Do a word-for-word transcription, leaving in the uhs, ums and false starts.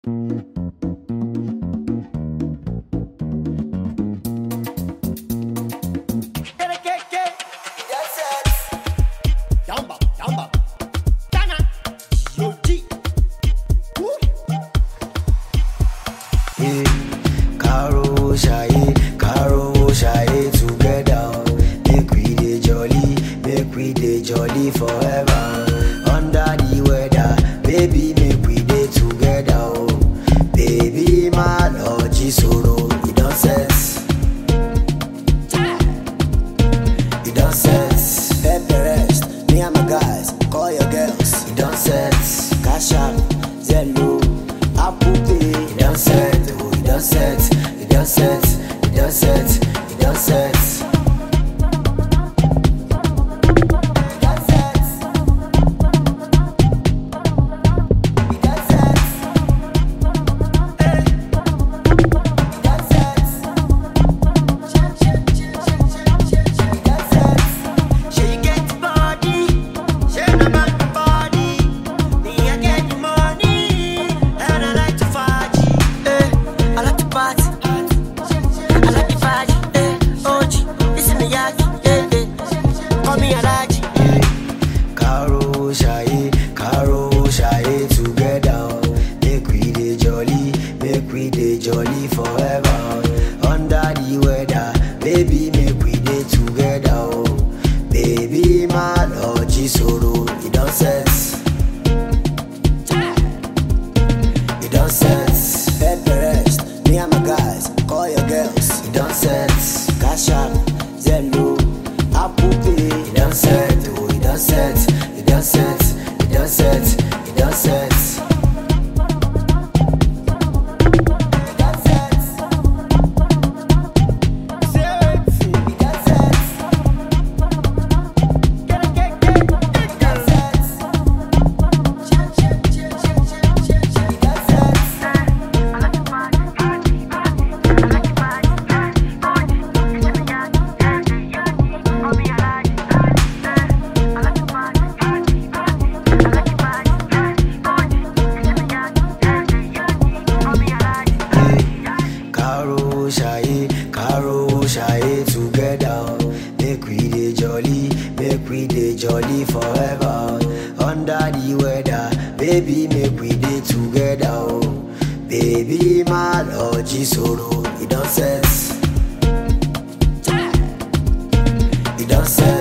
Forever under the weather, baby, make we day together. Oh, baby, my lord, Jisoro, you don't set, you don't set. Pepe rest, me and my guys, call your girls. You don't set, Cash App, Zello, Apple Pay. You don't set, oh, you don't set, you don't set, you don't set, you don't set. Jolly forever under the weather, baby, make we day together. Oh, baby, my lord, Jisoro, you don't set, you don't set. Pepe rest, me and my guys, call your girls. You don't set, Cash App, Zello, Apple Pay. You don't set, oh, you don't set, you don't set, you don't set, you don't set. Together, make we dey jolly, make we dey jolly forever. Under the weather, baby, make we dey together. Oh, baby, my lord, Jisoro, you don't set, you don't set.